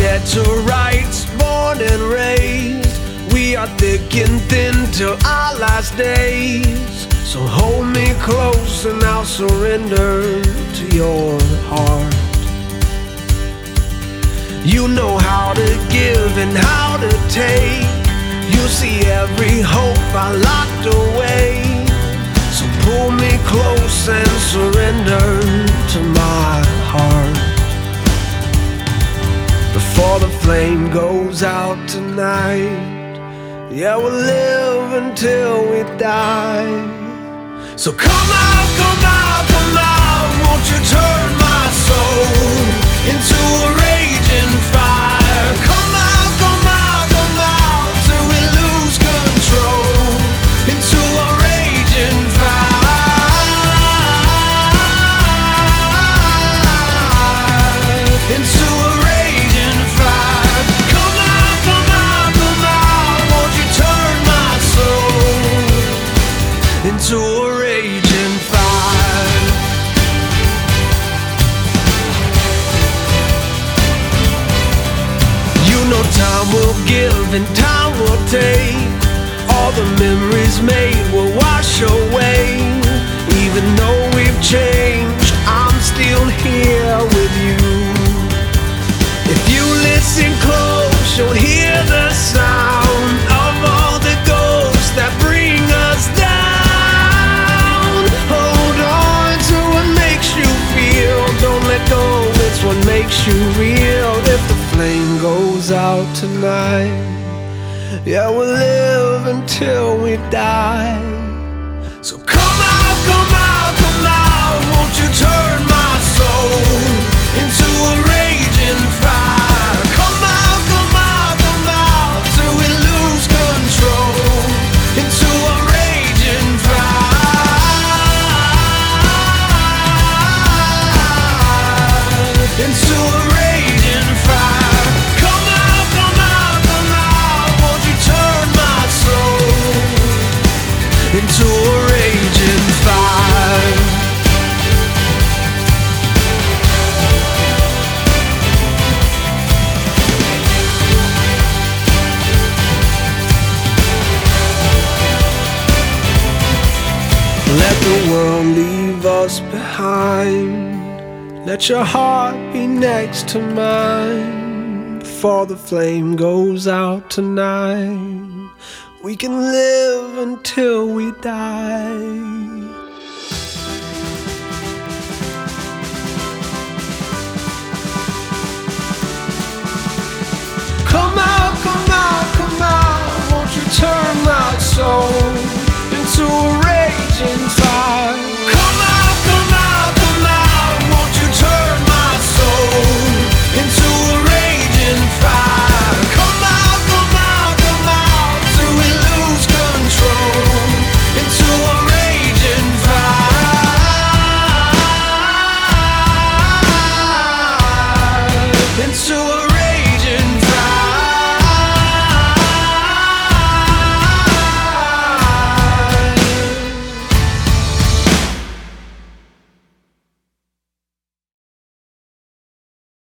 dead to rights, born and raised. We are thick and thin till our last days. So hold me close and I'll surrender to your heart. You know how to give and how to take. You see every hope I locked away. So pull me close and surrender to my heart. Before the flame goes out tonight, yeah, we'll live until we die. So come out, come out, come out. Won't you turn my soul into a raging fire? Come out, come out, come out till we lose control into a raging fire. Into a raging fire. Come out, come out, come out. Won't you turn my soul into a raging fire? You know time will give and time will take. All the memories made will wash away. Even though we've changed, I'm still here with you. If you listen close, you'll hear the sound of all the ghosts that bring us down. Hold on to what makes you feel. Don't let go, it's what makes you real. If the flame goes out tonight, yeah, we'll live until we die. So come out, come out, come out. Won't you turn my soul into a raging fire? Come out, come out, come out till we lose control into a raging fire. Into a raging fire. Come out, come out, come out. Won't you turn my soul into a raging fire? Let the world leave us behind. Let your heart be next to mine. Before the flame goes out tonight, we can live until we die.